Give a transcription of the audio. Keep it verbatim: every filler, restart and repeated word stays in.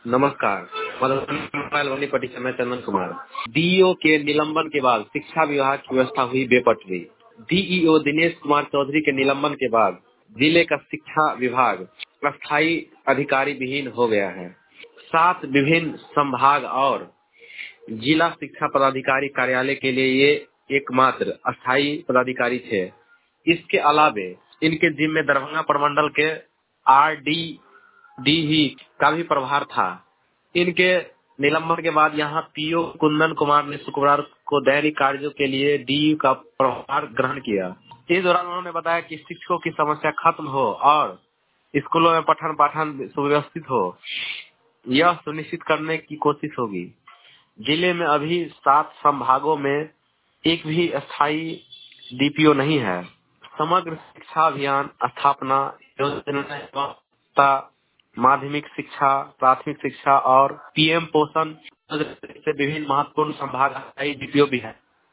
नमस्कार। मधुबनी पट्टी से मैं चंदन कुमार। डीईओ के निलंबन के बाद शिक्षा विभाग की व्यवस्था हुई बेपटरी। डीईओ दिनेश कुमार चौधरी के निलंबन के बाद जिले का शिक्षा विभाग अस्थायी अधिकारी विहीन हो गया है। सात विभिन्न संभाग और जिला शिक्षा पदाधिकारी कार्यालय के लिए ये एकमात्र अस्थायी पदाधिकारी थे। इसके अलावे इनके जिम्मे दरभंगा प्रमंडल के आर डी डी ही का भी प्रभार था। इनके निलंबन के बाद यहाँ पीओ कुंदन कुमार ने शुक्रवार को दैनिक कार्यों के लिए डी का प्रभार ग्रहण किया। इस दौरान उन्होंने बताया कि शिक्षकों की समस्या खत्म हो और स्कूलों में पठन पाठन सुव्यवस्थित हो, यह सुनिश्चित करने की कोशिश होगी। जिले में अभी सात संभागों में एक भी अस्थायी डीपीओ नहीं है। समग्र शिक्षा अभियान स्थापना योजना, माध्यमिक शिक्षा, प्राथमिक शिक्षा और पीएम पोषण से विभिन्न महत्वपूर्ण संभाग अस्थायी डीपीओ भी है।